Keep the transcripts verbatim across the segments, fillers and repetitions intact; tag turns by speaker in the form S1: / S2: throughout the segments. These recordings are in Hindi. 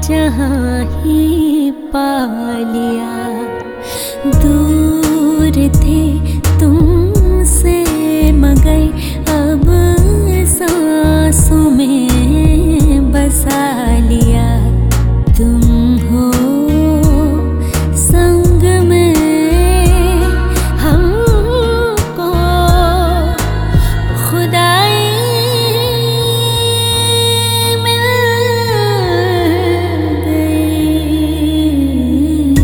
S1: जहाँ ही पा लिया। दूर थे तुमसे मगर अब सांसों में बसा लिया। तुम हो संग में हमको खुदाई मिल गई।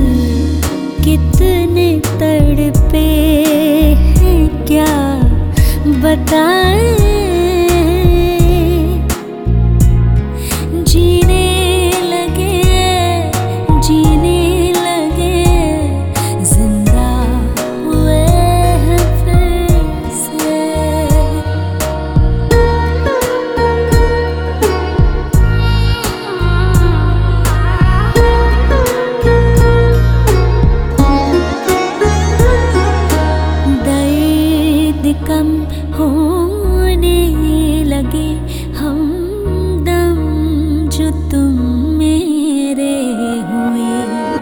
S1: कितने तड़पे हैं क्या बताएं, कम होने लगे हमदम जो तुम मेरे हुए।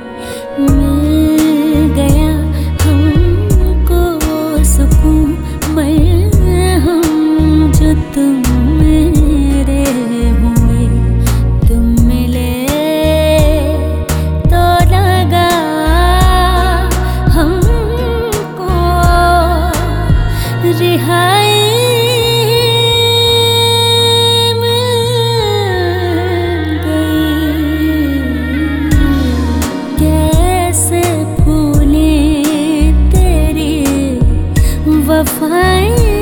S1: मिल गया हमको सुकून मरहम जो तुम मेरे हुए। तुम मिले तो लगा हमको रिहाई मिल गई। कैसे भूले तेरी वफाएं।